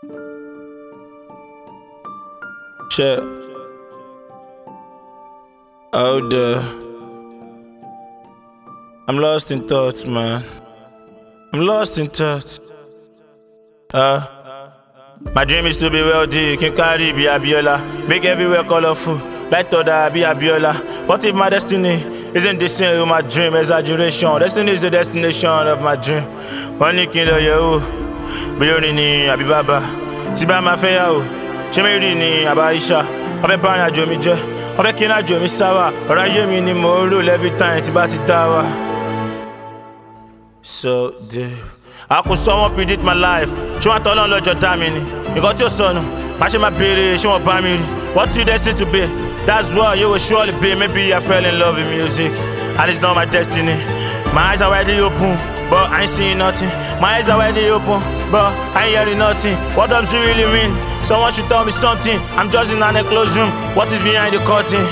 Shit. Oh, I'm lost in thoughts, man. I'm lost in thoughts. My dream is to be wealthy, King Cardi be Abiola, make everywhere colorful, like Toda be Abiola. What if my destiny isn't the same with my dream? Exaggeration, destiny is the destination of my dream. One king of you, Bioni ni Abibaba, Tiba Mafeya, Chemeri ni Abaisha, Abe Bana Jomi Je, Abe Kina Jomi Sawa, Rayemi ni Moro every time Tiba Titawa. So deep. How could someone predict my life? She want all on your timing. You got your son. Matching my baby, she want family. What you destined to be? That's what you will surely be. Maybe I fell in love with music, and it's not my destiny. My eyes are wide open, but I ain't seeing nothing. My eyes are wide open, but I ain't hearing nothing. What does it really mean? Someone should tell me something. I'm just in an enclosed room. What is behind the curtain?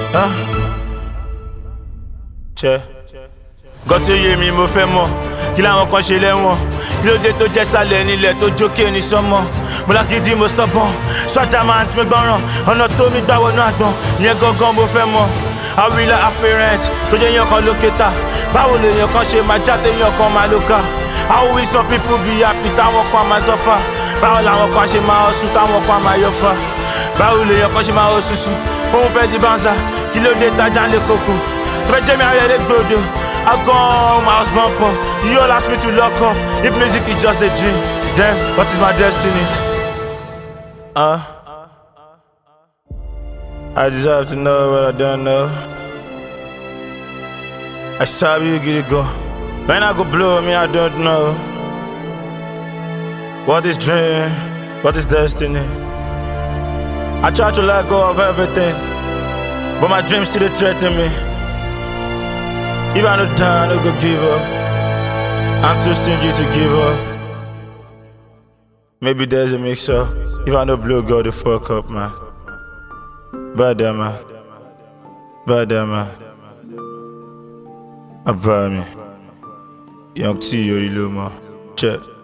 Che. Got to hear me, mo fẹ́ mọ̀. Kí làwọn kan ṣe lẹ́wọ̀n? Kí ló dé tó jẹ́ sálẹ̀ nílẹ̀ tó jókè ní sánmọ̀? Mo lágídí mo stubborn, sọ́jà máa ń tí mi gbọ́ràn. Ọ̀nà tó mi gbà wọnú àgbọ̀n, ìyẹn gangan mo fẹ́ mọ̀. How will I apparent tó jẹ́ èèyàn kan lókè ta? Báwo lèèyàn kan ṣe máa jáde èèyàn kan máa ló ká? How will some people be happy táwọn kan máa suffer? Báwo làwọn kan ṣe máa hustle táwọn kan máa yọ̀fà? Báwo lèèyàn kan ṣe máa hó susu? Òun fẹ́ di bánsá, kí ló dé tájà ń lé koko? Tó fẹ́ jẹ́ mi ayẹyẹ gbòdo. I gone, my house bumper. You all ask me to lock up. If music is just a dream, then what is my destiny? I deserve to know what I don't know. I saw you get it go. When I go blow me, I don't know. What is dream? What is destiny? I try to let go of everything, but my dreams still threaten me. If I no down, I go give up. I'm too stingy to give up. Maybe there's a mix-up. If I no blow, go the fuck up, man. Bad there, man. Bad there, man. I buy me. Young T, Yori Luma. Check.